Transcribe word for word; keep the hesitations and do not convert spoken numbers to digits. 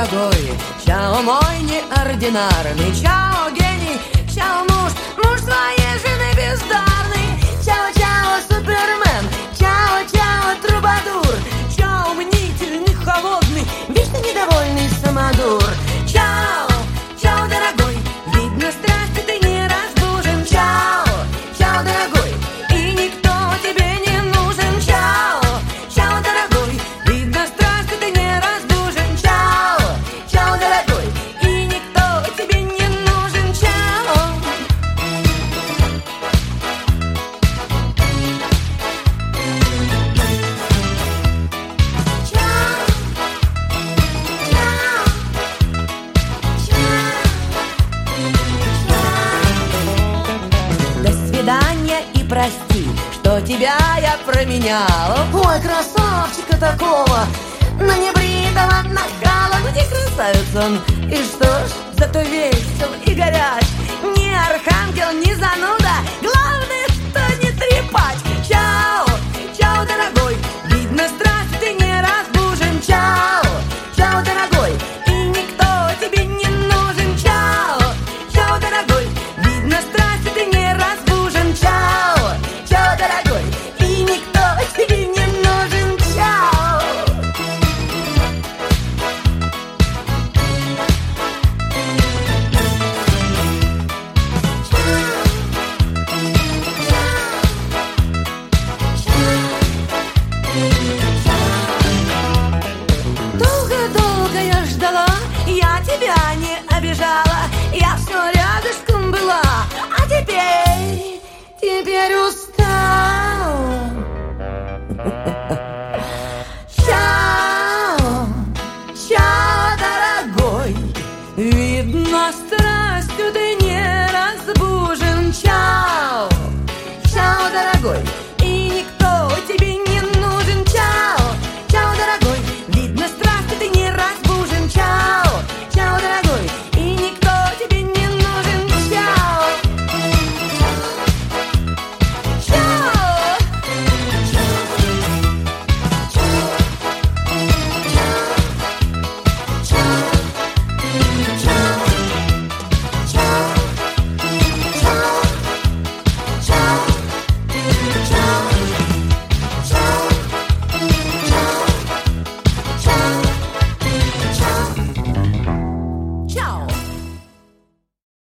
дорогой. Чао, мой неординарный. Чао, гений. Чао, муж. Муж твоей жены бездарный. Чао, чао, супермен. Чао, чао, трубадур. Чао, мнительный, холодный, вечно недовольный самодур. Чао, чао, дорогой. Видно, страсти ты не разбужен. Чао, чао, дорогой. И никто тебе не нужен. Чао, чао, дорогой. Видно, страсти ты не разбужен. Чао, чао, дорогой. И никто тебе не нужен. Чао. До свидания и прости, что тебя я променял. Ой, красавчика такого, на небритого нахала. Ну не красавец он, и что ж, зато весел и горяч. Ни архангел, ни зануда, главное